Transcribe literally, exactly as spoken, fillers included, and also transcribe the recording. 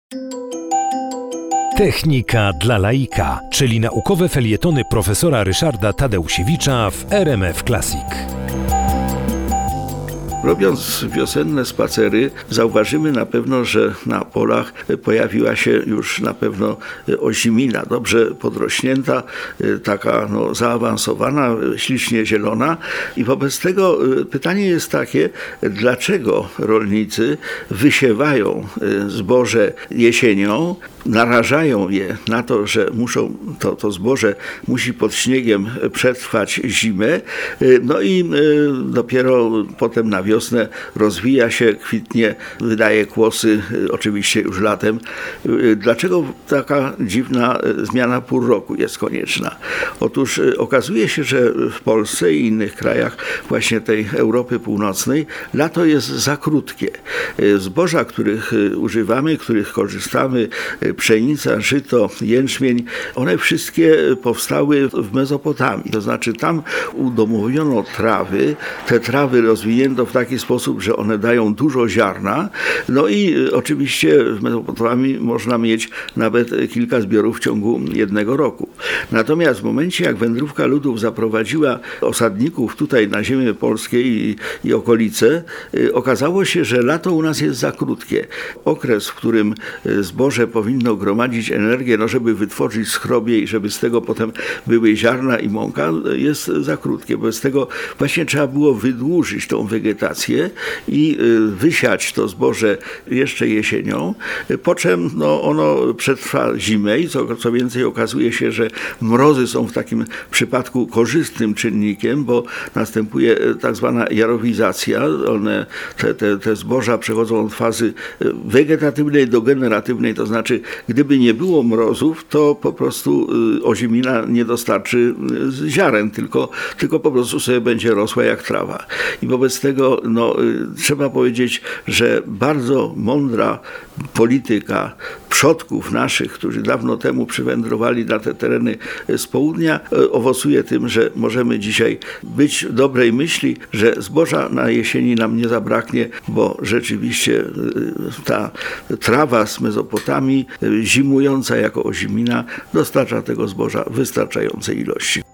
Technika dla laika, czyli naukowe felietony profesora Ryszarda Tadeusiewicza w R M F Classic. Robiąc wiosenne spacery, zauważymy na pewno, że na polach pojawiła się już na pewno ozimina, dobrze podrośnięta, taka no, zaawansowana, ślicznie zielona. I wobec tego pytanie jest takie, dlaczego rolnicy wysiewają zboże jesienią, narażają je na to, że muszą, to, to zboże musi pod śniegiem przetrwać zimę, no i dopiero potem na wiosnę rozwija się, kwitnie, wydaje kłosy, oczywiście już latem. Dlaczego taka dziwna zmiana pór roku jest konieczna? Otóż okazuje się, że w Polsce i innych krajach właśnie tej Europy Północnej lato jest za krótkie. Zboża, których używamy, których korzystamy, pszenica, żyto, jęczmień, one wszystkie powstały w Mezopotamii. To znaczy tam udomowiono trawy, te trawy rozwinięto w taki sposób, że one dają dużo ziarna, no i oczywiście w Mezopotamii można mieć nawet kilka zbiorów w ciągu jednego roku. Natomiast w momencie, jak wędrówka ludów zaprowadziła osadników tutaj na ziemię polskie i, i okolice, okazało się, że lato u nas jest za krótkie. Okres, w którym zboże powinno gromadzić energię, no żeby wytworzyć schrobie i żeby z tego potem były ziarna i mąka, jest za krótkie. Bez tego właśnie trzeba było wydłużyć tą wegetację i wysiać to zboże jeszcze jesienią, po czym no, ono przetrwa zimę i co, co więcej okazuje się, że mrozy są w takim przypadku korzystnym czynnikiem, bo następuje tak zwana jarowizacja. One, te, te, te zboża przechodzą od fazy wegetatywnej do generatywnej, to znaczy gdyby nie było mrozów, to po prostu ozimina nie dostarczy ziaren, tylko, tylko po prostu sobie będzie rosła jak trawa. I wobec tego no, trzeba powiedzieć, że bardzo mądra polityka przodków naszych, którzy dawno temu przywędrowali na te tereny z południa, owocuje tym, że możemy dzisiaj być dobrej myśli, że zboża na jesieni nam nie zabraknie, bo rzeczywiście ta trawa z Mezopotamii, zimująca jako ozimina, dostarcza tego zboża w wystarczającej ilości.